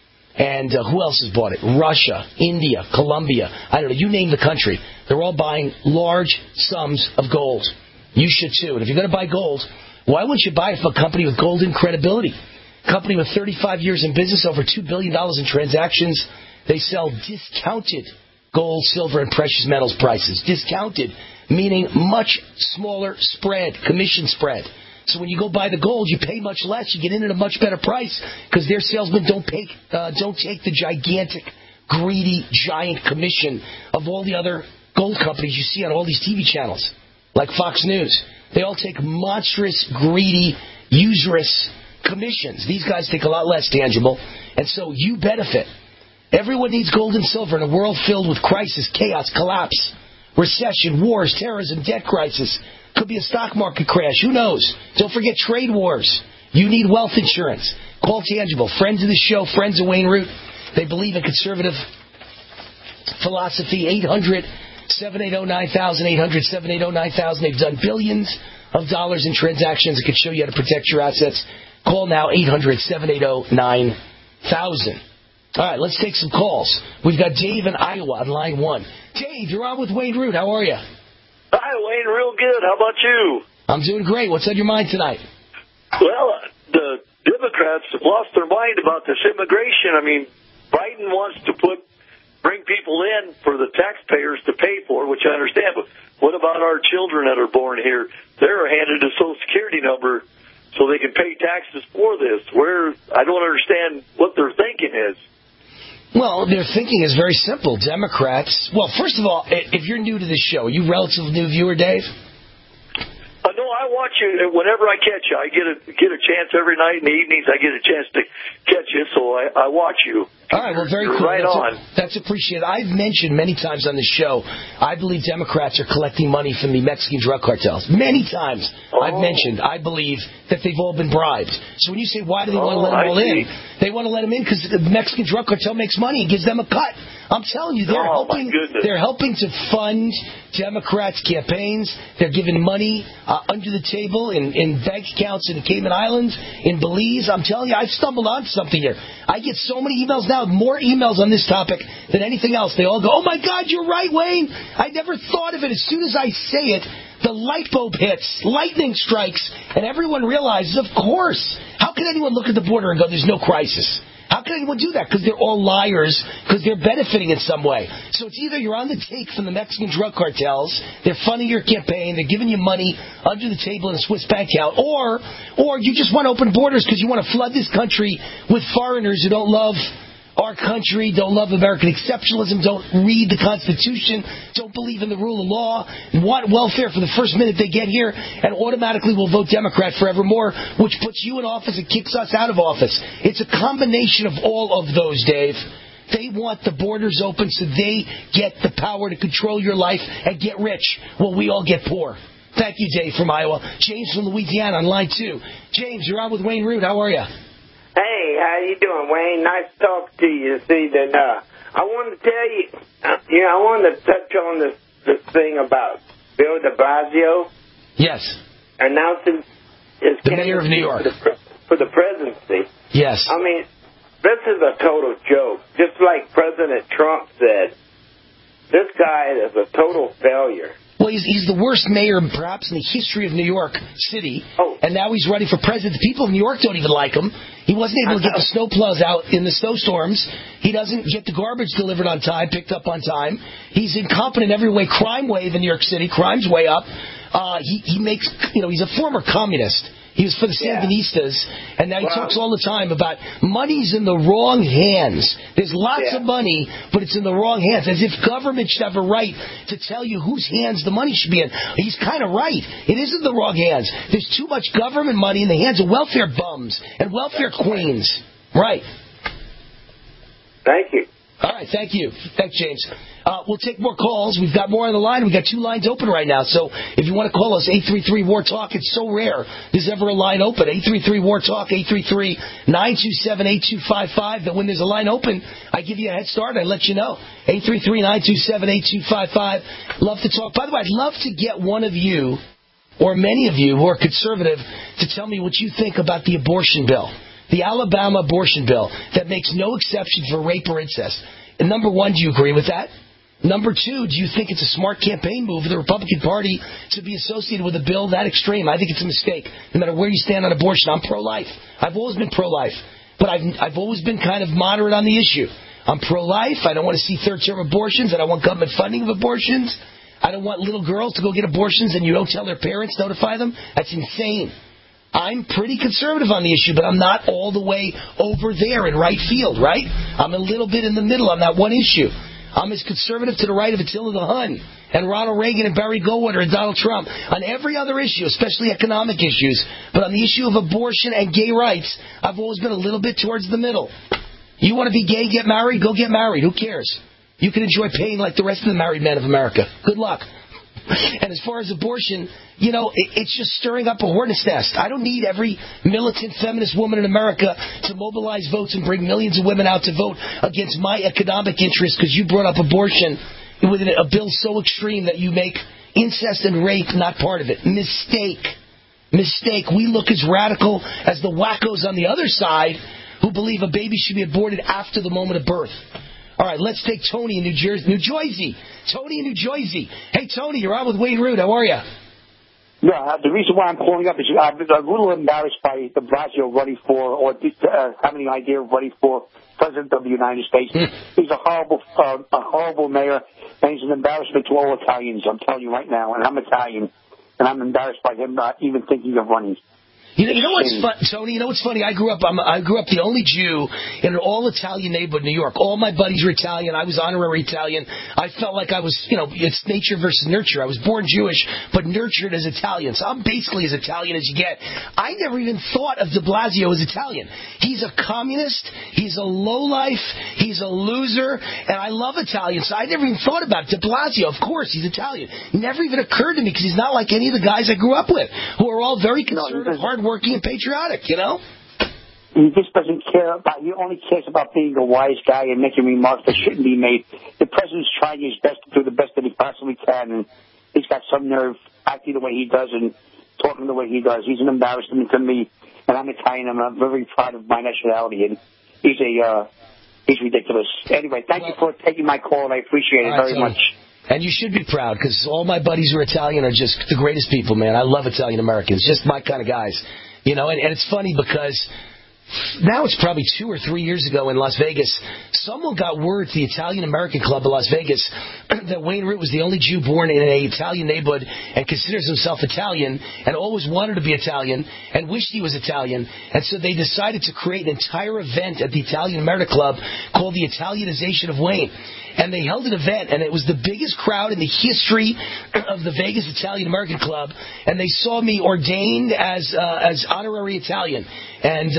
And uh, who else has bought it? Russia, India, Colombia. I don't know. You name the country. They're all buying large sums of gold. You should too. And if you're going to buy gold, why wouldn't you buy it from a company with golden credibility? A company with thirty-five years in business, over two billion dollars in transactions. They sell discounted gold, silver, and precious metals prices. Discounted, meaning much smaller spread, commission spread. So when you go buy the gold, you pay much less. You get in at a much better price because their salesmen don't pay, uh, don't take the gigantic, greedy, giant commission of all the other gold companies you see on all these T V channels, like Fox News. They all take monstrous, greedy, usurious commissions. These guys take a lot less, Tangible, and so you benefit. Everyone needs gold and silver in a world filled with crisis, chaos, collapse, recession, wars, terrorism, debt crisis. Could be a stock market crash. Who knows? Don't forget trade wars. You need wealth insurance. Call Tangible. Friends of the show, friends of Wayne Root. They believe in conservative philosophy. eight hundred, seven eight zero, nine thousand. eight hundred, seven eight zero, nine thousand. They've done billions of dollars in transactions that could show you how to protect your assets. Call now, eight hundred, seven eight zero, nine thousand. All right, let's take some calls. We've got Dave in Iowa on line one. Dave, you're on with Wayne Root. How are you? Hi, Wayne. Real good. How about you? I'm doing great. What's on your mind tonight? Well, the Democrats have lost their mind about this immigration. I mean, Biden wants to put bring people in for the taxpayers to pay for, which I understand. But what about our children that are born here? They're handed a Social Security number so they can pay taxes for this. Where I don't understand what their thinking is. Well, their thinking is very simple. Democrats, well, first of all, if you're new to this show, are you a relatively new viewer, Dave? Uh, no, I watch you whenever I catch you. I get a get a chance every night in the evenings. I get a chance to catch you, so I, I watch you. All right, well, very You're cool. Right that's on. A, that's appreciated. I've mentioned many times on the show, I believe Democrats are collecting money from the Mexican drug cartels. Many times oh. I've mentioned I believe that they've all been bribed. So when you say, why do they oh, want to let them all in? They want to let them in because the Mexican drug cartel makes money and gives them a cut. I'm telling you, they're oh, helping. They're helping to fund Democrats' campaigns. They're giving money uh, under the table in, in bank accounts in the Cayman Islands, in Belize. I'm telling you, I've stumbled on something here. I get so many emails now, more emails on this topic than anything else. They all go, "Oh my God, you're right, Wayne. I never thought of it." As soon as I say it, the light bulb hits, lightning strikes, and everyone realizes, of course. How can anyone look at the border and go, "There's no crisis"? How can anyone do that? Because they're all liars, because they're benefiting in some way. So it's either you're on the take from the Mexican drug cartels, they're funding your campaign, they're giving you money under the table in a Swiss bank account, or or you just want to open borders because you want to flood this country with foreigners who don't love our country, don't love American exceptionalism, don't read the Constitution, don't believe in the rule of law, want welfare for the first minute they get here, and automatically will vote Democrat forevermore, which puts you in office and kicks us out of office. It's a combination of all of those, Dave. They want the borders open so they get the power to control your life and get rich while we all get poor. Thank you, Dave from Iowa. James from Louisiana on line two. James, you're on with Wayne Root. How are you? Hey, how you doing, Wayne? Nice to talk to you this evening. Uh, I wanted to tell you, uh, you know, I wanted to touch on this, this thing about Bill de Blasio. Yes. Announcing his the mayor of New York for the, for the presidency. Yes. I mean, this is a total joke. Just like President Trump said, this guy is a total failure. Well, he's, he's the worst mayor, perhaps, in the history of New York City. Oh. And now he's running for president. The people of New York don't even like him. He wasn't able to get the snowplows out in the snowstorms. He doesn't get the garbage delivered on time, picked up on time. He's incompetent in every way. Crime wave in New York City. Crime's way up. Uh, he, he makes, you know, he's a former communist. He was for the Sandinistas, yeah. and now he wow. talks all the time about money's in the wrong hands. There's lots yeah. of money, but it's in the wrong hands, as if government should have a right to tell you whose hands the money should be in. He's kind of right. It is in the wrong hands. There's too much government money in the hands of welfare bums and welfare queens. Right. Thank you. All right, thank you. Thanks, James. Uh, we'll take more calls. We've got more on the line. We've got two lines open right now. So if you want to call us, eight three three, W A R, TALK. It's so rare there's ever a line open. eight three three, W A R, TALK, eight three three, nine two seven, eight two five five. That when there's a line open, I give you a head start. I let you know. eight three three, nine two seven, eight two five five. Love to talk. By the way, I'd love to get one of you, or many of you who are conservative, to tell me what you think about the abortion bill. The Alabama abortion bill that makes no exception for rape or incest. And number one, do you agree with that? Number two, do you think it's a smart campaign move for the Republican Party to be associated with a bill that extreme? I think it's a mistake. No matter where you stand on abortion, I'm pro-life. I've always been pro-life. But I've, I've always been kind of moderate on the issue. I'm pro-life. I don't want to see third-term abortions. I don't want government funding of abortions. I don't want little girls to go get abortions and you don't tell their parents, notify them. That's insane. I'm pretty conservative on the issue, but I'm not all the way over there in right field, right? I'm a little bit in the middle on that one issue. I'm as conservative to the right of Attila the Hun and Ronald Reagan and Barry Goldwater and Donald Trump on every other issue, especially economic issues. But on the issue of abortion and gay rights, I've always been a little bit towards the middle. You want to be gay, get married? Go get married. Who cares? You can enjoy pain like the rest of the married men of America. Good luck. And as far as abortion, you know, it, it's just stirring up a hornet's nest. I don't need every militant feminist woman in America to mobilize votes and bring millions of women out to vote against my economic interests because you brought up abortion with a bill so extreme that you make incest and rape not part of it. Mistake. Mistake. We look as radical as the wackos on the other side who believe a baby should be aborted after the moment of birth. All right, let's take Tony in New Jersey. New Jersey. Tony in New Jersey. Hey, Tony, you're on with Wayne Root. How are you? Yeah, the reason why I'm calling up is I'm a little embarrassed by de Blasio running for, or uh, having an idea of running for President of the United States. He's a horrible, uh, a horrible mayor, and he's an embarrassment to all Italians, I'm telling you right now. And I'm Italian, and I'm embarrassed by him not even thinking of running. You know, you know what's fun, Tony? You know what's funny? I grew up. I'm, I grew up the only Jew in an all-Italian neighborhood in New York. All my buddies were Italian. I was honorary Italian. I felt like I was, you know, it's nature versus nurture. I was born Jewish, but nurtured as Italian. So I'm basically as Italian as you get. I never even thought of De Blasio as Italian. He's a communist. He's a lowlife. He's a loser, and I love Italians. So I never even thought about it. De Blasio. Of course, he's Italian. It never even occurred to me because he's not like any of the guys I grew up with, who are all very conservative, hard. Working and patriotic, you know? He just doesn't care about, he only cares about being a wise guy and making remarks that shouldn't be made. The president's trying his best to do the best that he possibly can, and he's got some nerve acting the way he does and talking the way he does. He's an embarrassment to me, and I'm Italian, and I'm very proud of my nationality, and he's a, uh, he's ridiculous. Anyway, thank well, you for taking my call, and I appreciate it right, very much. And you should be proud, because all my buddies who are Italian are just the greatest people, man. I love Italian Americans, just my kind of guys. You know, and, and it's funny because now it's probably two or three years ago in Las Vegas, someone got word to the Italian American Club of Las Vegas that Wayne Root was the only Jew born in an Italian neighborhood and considers himself Italian and always wanted to be Italian and wished he was Italian. And so they decided to create an entire event at the Italian American Club called the Italianization of Wayne. And they held an event, and it was the biggest crowd in the history of the Vegas Italian American Club. And they saw me ordained as uh, as honorary Italian. And uh, I had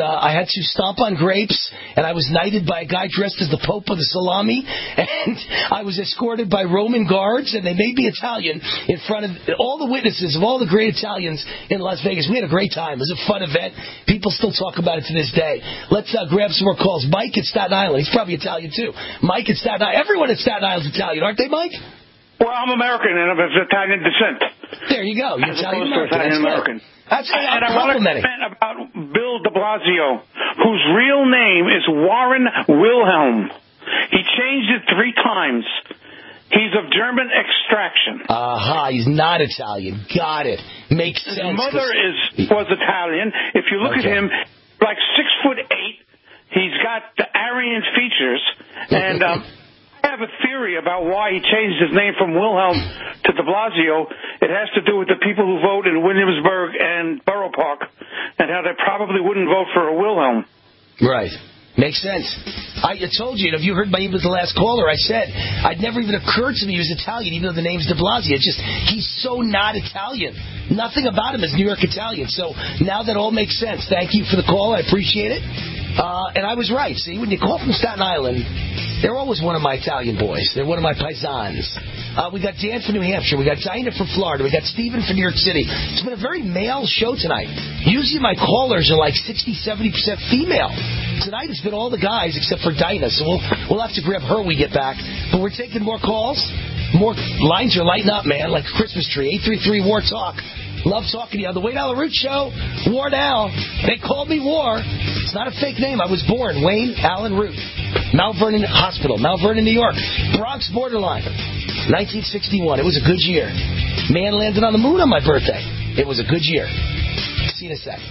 had to stomp on grapes, and I was knighted by a guy dressed as the Pope of the Salami, and I was escorted by Roman guards, and they made me Italian in front of all the witnesses of all the great Italians in Las Vegas. We had a great time. It was a fun event. People still talk about it to this day. Let's uh, grab some more calls. Mike at Staten Island. He's probably Italian, too. Mike at Staten Island. Everyone at Staten Island is Italian, aren't they, Mike? Well, I'm American, and I'm of Italian descent. There you go. You're As Italian opposed to American. Italian American. That's good. And I I'm want to complimenting. comment about Bill de Blasio, whose real name is Warren Wilhelm. He changed it three times. He's of German extraction. Aha, he's not Italian. Got it. Makes sense. His mother is was Italian. If you look Okay. at him, like six foot eight, he's got the Aryan features, and um, I have a theory about why he changed his name from Wilhelm to de Blasio. It has to do with the people who vote in Williamsburg and Borough Park, and how they probably wouldn't vote for a Wilhelm. Right. Makes sense. I told you, and if you heard my even the last caller, I said, I'd never even occurred to me he was Italian, even though the name's de Blasio. It's just, he's so not Italian. Nothing about him is New York Italian. So now that all makes sense. Thank you for the call. I appreciate it. Uh, and I was right. See, when you call from Staten Island, they're always one of my Italian boys. They're one of my paisans. Uh, we got Dan from New Hampshire. We got Dinah from Florida. We got Stephen from New York City. It's been a very male show tonight. Usually my callers are like sixty, seventy percent female. Tonight it's been all the guys except for Dinah, so we'll, we'll have to grab her when we get back. But we're taking more calls. More lines are lighting up, man, like a Christmas tree. eight three three, W A R, TALK. Love talking to you on the Wayne Allen Root Show. War now. They called me War. It's not a fake name. I was born Wayne Allen Root. Mount Vernon Hospital, Mount Vernon, New York. Bronx borderline. nineteen sixty-one. It was a good year. Man landed on the moon on my birthday. It was a good year. See you in a sec.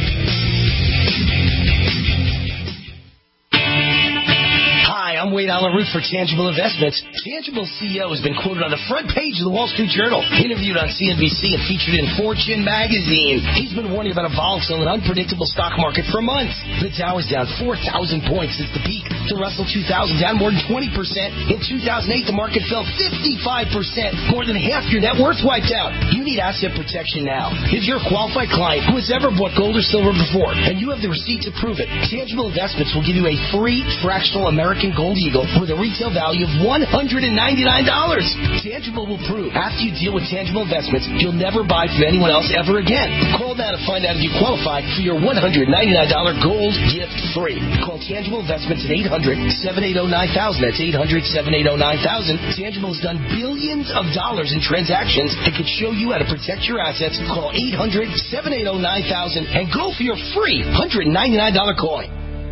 Hi, I'm Wayne Allen Root for Tangible Investments. Tangible C E O has been quoted on the front page of the Wall Street Journal, interviewed on C N B C, and featured in Fortune magazine. He's been warning about a volatile and unpredictable stock market for months. The Dow is down four thousand points since the peak. The Russell two thousand down more than twenty percent. In two thousand eight, the market fell fifty-five percent. More than half your net worth wiped out. You need asset protection now. If you're a qualified client who has ever bought gold or silver before, and you have the receipt to prove it, Tangible Investments will give you a free fractional American Gold Eagle with a retail value of one hundred ninety-nine dollars. Tangible will prove after you deal with Tangible Investments, you'll never buy from anyone else ever again. Call now to find out if you qualify for your one hundred ninety-nine dollars gold gift free. Call Tangible Investments at eight hundred, seven eight zero, nine thousand. That's eight hundred, seven eight zero, nine thousand. Tangible has done billions of dollars in transactions and can show you how to protect your assets. Call eight hundred, seven eight zero, nine thousand and go for your free one hundred ninety-nine dollars coin.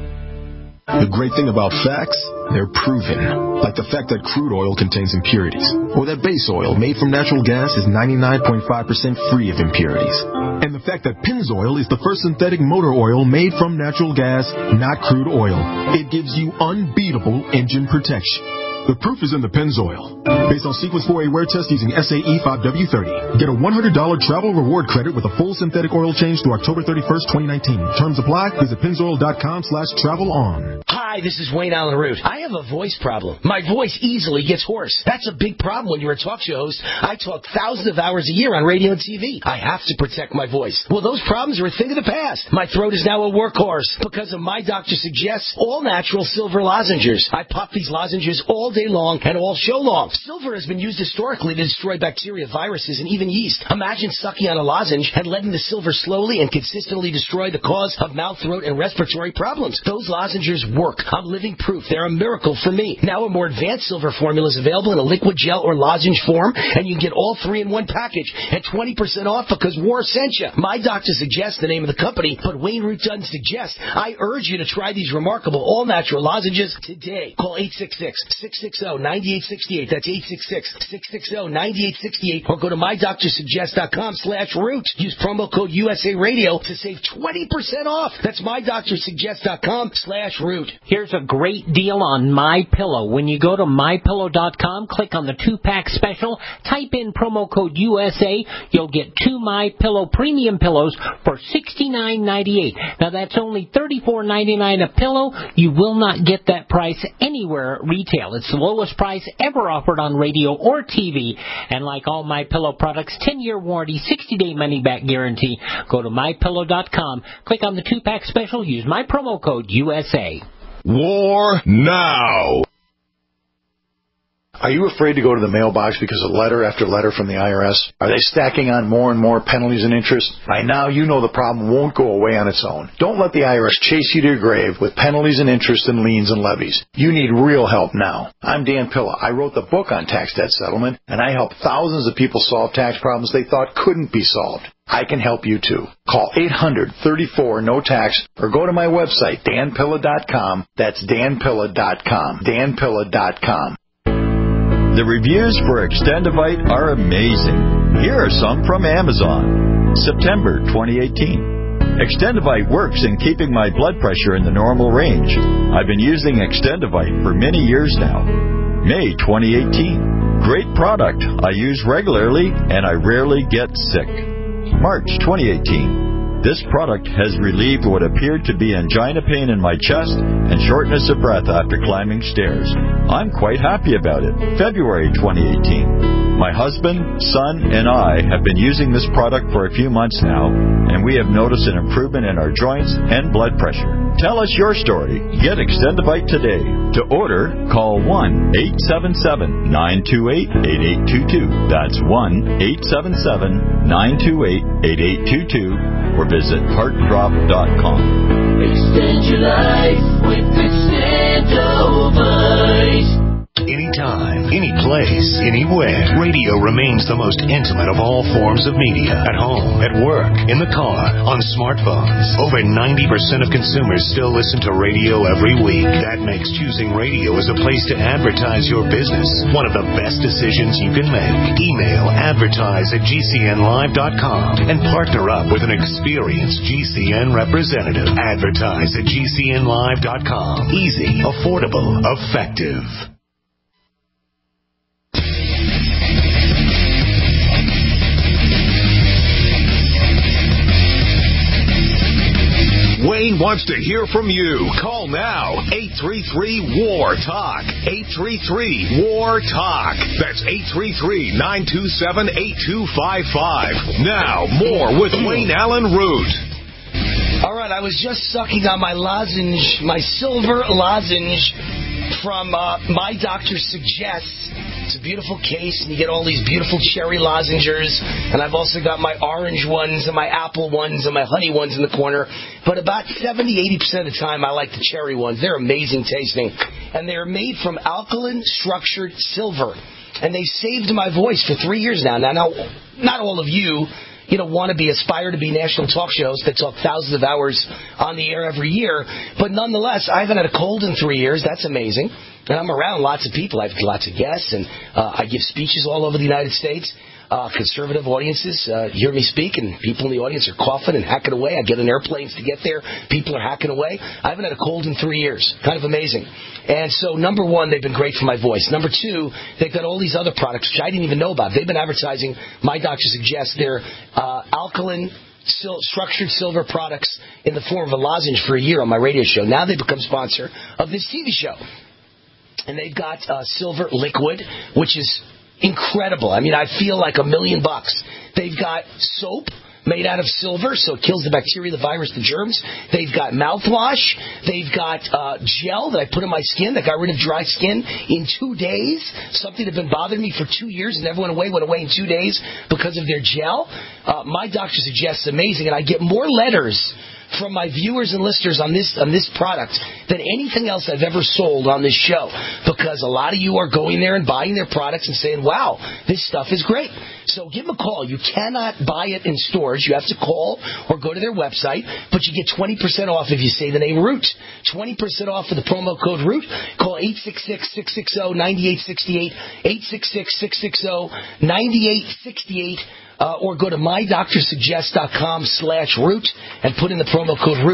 The great thing about facts, they're proven. Like the fact that crude oil contains impurities, or that base oil made from natural gas is ninety-nine point five percent free of impurities. And the fact that Pennzoil is the first synthetic motor oil made from natural gas, not crude oil. It gives you unbeatable engine protection. The proof is in the Pennzoil. Based on Sequence four A wear test using S A E five W thirty. Get a one hundred dollars travel reward credit with a full synthetic oil change through October thirty-first, twenty nineteen. Terms apply. Visit pennzoil.com slash travel on. Hi, this is Wayne Allen Root. I have a voice problem. My voice easily gets hoarse. That's a big problem when you're a talk show host. I talk thousands of hours a year on radio and T V. I have to protect my voice. Well, those problems are a thing of the past. My throat is now a workhorse because of My Doctor Suggests all-natural silver lozenges. I pop these lozenges all day long and all show long. Silver has been used historically to destroy bacteria, viruses, and even yeast. Imagine sucking on a lozenge and letting the silver slowly and consistently destroy the cause of mouth, throat, and respiratory problems. Those lozenges work. I'm living proof. They're a miracle for me. Now a more advanced silver formula is available in a liquid gel or lozenge form, and you can get all three in one package at twenty percent off because War sent you. My Doctor Suggests the name of the company, but Wayne Root doesn't suggest. I urge you to try these remarkable all-natural lozenges today. Call eight six six, six six zero, nine eight six eight. That's eight six six, six six zero, nine eight six eight. Or go to my doctor suggest dot com slash root. Use promo code U S A Radio to save twenty percent off. That's my doctor suggest dot com slash root. Here's a great deal on MyPillow. When you go to my pillow dot com, click on the two-pack special, type in promo code U S A, you'll get two MyPillow premium pillows for sixty-nine ninety-eight. Now, that's only thirty-four ninety-nine a pillow. You will not get that price anywhere at retail. It's the lowest price ever offered on radio or T V. And like all MyPillow products, ten-year warranty, sixty-day money-back guarantee. Go to my pillow dot com, click on the two-pack special, use my promo code U S A. War now. Are you afraid to go to the mailbox because of letter after letter from the I R S? Are they stacking on more and more penalties and interest? By now, you know the problem won't go away on its own. Don't let the I R S chase you to your grave with penalties and interest and liens and levies. You need real help now. I'm Dan Pilla. I wrote the book on tax debt settlement, and I help thousands of people solve tax problems they thought couldn't be solved. I can help you too. Call eight hundred, thirty-four, no tax or go to my website, dan pilla dot com. That's dan pilla dot com. dan pilla dot com. The reviews for Extendivite are amazing. Here are some from Amazon. September twenty eighteen. Extendivite works in keeping my blood pressure in the normal range. I've been using Extendivite for many years now. May twenty eighteen. Great product. I use regularly and I rarely get sick. March twenty eighteen. This product has relieved what appeared to be angina pain in my chest and shortness of breath after climbing stairs. I'm quite happy about it. February twenty eighteen. My husband, son, and I have been using this product for a few months now, and we have noticed an improvement in our joints and blood pressure. Tell us your story. Get Extendivite today. To order, call one eight seven seven, nine two eight, eight eight two two. That's one eight seven seven, nine two eight, eight eight two two. Or visit heart drop dot com. Extend your life with Extendivite. Anytime, any place, anywhere, radio remains the most intimate of all forms of media. At home, at work, in the car, on smartphones. Over ninety percent of consumers still listen to radio every week. That makes choosing radio as a place to advertise your business one of the best decisions you can make. Email advertise at g c n live dot com and partner up with an experienced G C N representative. Advertise at g c n live dot com. Easy, affordable, effective. Wayne wants to hear from you. Call now. eight three three, W A R, TALK. eight three three, W A R, TALK. That's eight three three, nine two seven, eight two five five. Now, more with Wayne Allen Root. All right, I was just sucking on my lozenge, my silver lozenge from uh, My Doctor Suggests. It's a beautiful case, and you get all these beautiful cherry lozenges. And I've also got my orange ones and my apple ones and my honey ones in the corner. But about seventy, eighty percent of the time, I like the cherry ones. They're amazing tasting. And they're made from alkaline structured silver. And they saved my voice for three years now. Now, now not all of you, you know, want to be, aspire to be national talk shows that talk thousands of hours on the air every year. But nonetheless, I haven't had a cold in three years. That's amazing. And I'm around lots of people. I have lots of guests, and uh, I give speeches all over the United States. Uh, conservative audiences uh, hear me speak, and people in the audience are coughing and hacking away. I get on airplanes to get there. People are hacking away. I haven't had a cold in three years. Kind of amazing. And so, number one, they've been great for my voice. Number two, they've got all these other products, which I didn't even know about. They've been advertising, My Doctor Suggests, their uh, alkaline sil- structured silver products in the form of a lozenge for a year on my radio show. Now they've become sponsor of this T V show. And they've got uh, silver liquid, which is incredible. I mean, I feel like a million bucks. They've got soap made out of silver, so it kills the bacteria, the virus, the germs. They've got mouthwash. They've got uh, gel that I put on my skin that got rid of dry skin in two days. Something that had been bothering me for two years and never went away, went away in two days because of their gel. Uh, My Doctor Suggests amazing, and I get more letters from my viewers and listeners on this on this product than anything else I've ever sold on this show, because a lot of you are going there and buying their products and saying, wow, this stuff is great. So give them a call. You cannot buy it in stores. You have to call or go to their website, but you get twenty percent off if you say the name Root. twenty percent off for the promo code Root. Call eight six six, six six zero, nine eight six eight, eight six six, six six zero, nine eight six eight. Uh, or go to my doctor suggest dot com slash root and put in the promo code root.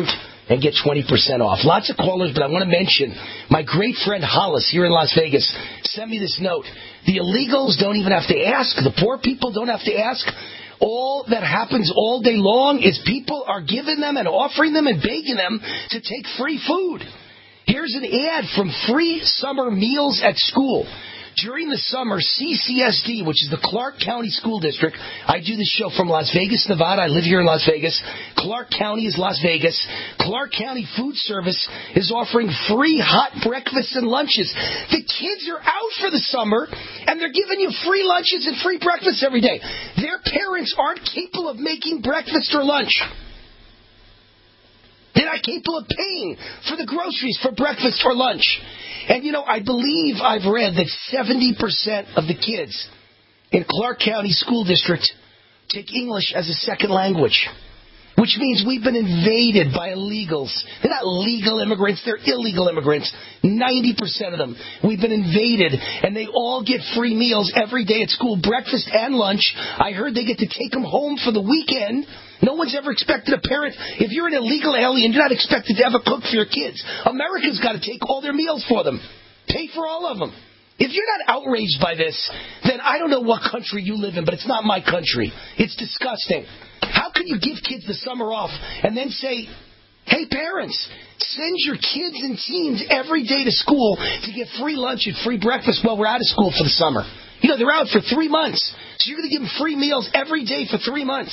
and get twenty percent off. Lots of callers, but I want to mention my great friend Hollis here in Las Vegas sent me this note. The illegals don't even have to ask. The poor people don't have to ask. All that happens all day long is people are giving them and offering them and begging them to take free food. Here's an ad from Free Summer Meals at School. During the summer, C C S D, which is the Clark County School District, I do this show from Las Vegas, Nevada. I live here in Las Vegas. Clark County is Las Vegas. Clark County Food Service is offering free hot breakfasts and lunches. The kids are out for the summer, and they're giving you free lunches and free breakfasts every day. Their parents aren't capable of making breakfast or lunch. They're not capable of paying for the groceries for breakfast or lunch. And, you know, I believe I've read that seventy percent of the kids in Clark County School District take English as a second language, which means we've been invaded by illegals. They're not legal immigrants. They're illegal immigrants. ninety percent of them. We've been invaded, and they all get free meals every day at school, breakfast and lunch. I heard they get to take them home for the weekend. No one's ever expected a parent. If you're an illegal alien, you're not expected to ever cook for your kids. America's got to take all their meals for them. Pay for all of them. If you're not outraged by this, then I don't know what country you live in, but it's not my country. It's disgusting. How can you give kids the summer off and then say, hey, parents, send your kids and teens every day to school to get free lunch and free breakfast while we're out of school for the summer? You know, they're out for three months. So you're going to give them free meals every day for three months.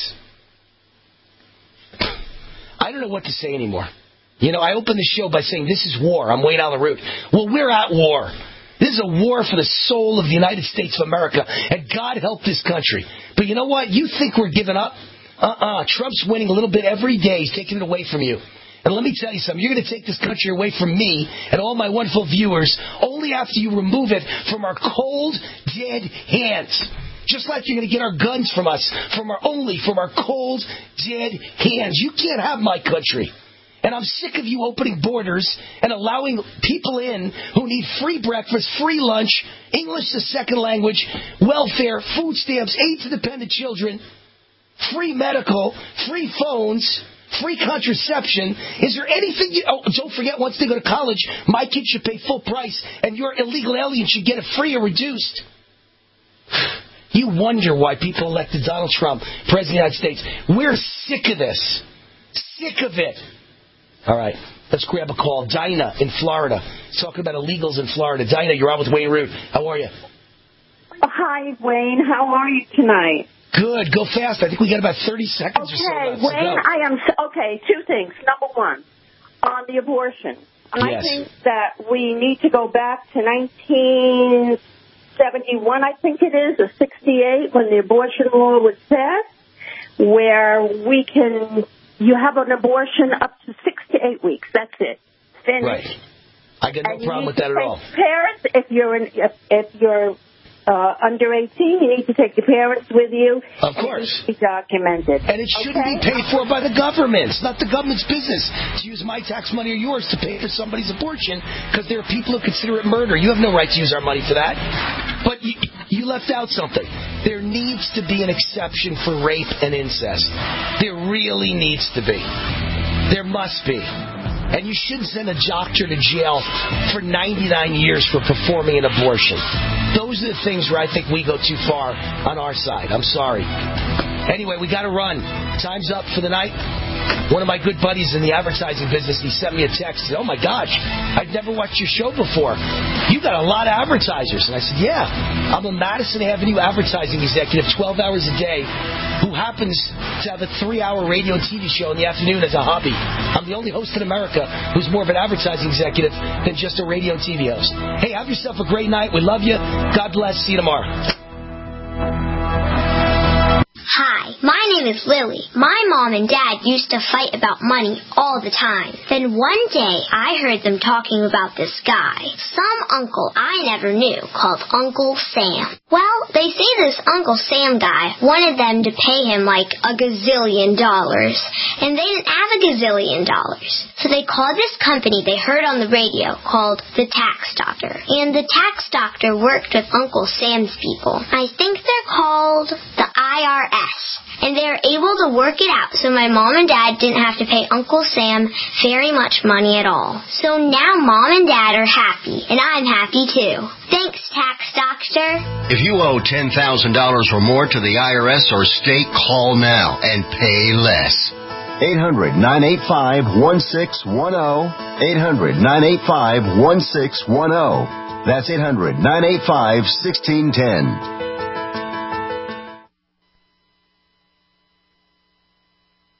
I don't know what to say anymore. You know, I opened the show by saying this is war. I'm Wayne Allyn Root. Well, we're at war. This is a war for the soul of the United States of America, and God help this country. But you know what? You think we're giving up? Uh-uh. Trump's winning a little bit every day. He's taking it away from you. And let me tell you something. You're going to take this country away from me and all my wonderful viewers only after you remove it from our cold, dead hands. Just like you're going to get our guns from us, from our only from our cold, dead hands. You can't have my country. And I'm sick of you opening borders and allowing people in who need free breakfast, free lunch, English as a second language, welfare, food stamps, aid to dependent children, free medical, free phones, free contraception. Is there anything you... Oh, don't forget, once they go to college, my kids should pay full price, and your illegal alien should get it free or reduced. You wonder why people elected Donald Trump, President of the United States. We're sick of this. Sick of it. All right, let's grab a call. Dinah in Florida. Talking about illegals in Florida. Dinah, you're on with Wayne Root. How are you? Hi, Wayne. How are you tonight? Good. Go fast. I think we got about thirty seconds okay, or so left. Wayne, So I am... Okay, two things. Number one, on the abortion. I yes. think that we need to go back to nineteen seventy-one, I think it is, or sixty-eight, when the abortion law was passed, where we can... You have an abortion up to six to eight weeks. That's it. Finished. Right. I got no and problem with that at all. Parents, if you're in, if, if you're uh, under eighteen, you need to take your parents with you. Of course. And it needs to be documented. And it shouldn't okay? be paid for by the government. It's not the government's business to use my tax money or yours to pay for somebody's abortion because there are people who consider it murder. You have no right to use our money for that. But you, you left out something. There needs to be an exception for rape and incest. There really needs to be. There must be. And you shouldn't send a doctor to jail for ninety-nine years for performing an abortion. Those are the things where I think we go too far on our side. I'm sorry. Anyway, we got to run. Time's up for the night. One of my good buddies in the advertising business, he sent me a text. He said, oh, my gosh, I've never watched your show before. You got a lot of advertisers. And I said, yeah, I'm a Madison Avenue advertising executive, twelve hours a day, who happens to have a three-hour radio and T V show in the afternoon as a hobby. I'm the only host in America who's more of an advertising executive than just a radio and T V host. Hey, have yourself a great night. We love you. God bless. See you tomorrow. Hi, my name is Lily. My mom and dad used to fight about money all the time. Then one day, I heard them talking about this guy, some uncle I never knew, called Uncle Sam. Well, they say this Uncle Sam guy wanted them to pay him like a gazillion dollars, and they didn't have a gazillion dollars. So they called this company they heard on the radio called the Tax Doctor. And the Tax Doctor worked with Uncle Sam's people. I think they're called the I R S. And they were able to work it out so my mom and dad didn't have to pay Uncle Sam very much money at all. So now Mom and Dad are happy, and I'm happy too. Thanks, Tax Doctor. If you owe ten thousand dollars or more to the I R S or state, call now and pay less. eight hundred, nine eight five, one six one zero. eight hundred, nine eight five, one six one zero. That's eight hundred, nine eight five, one six one zero.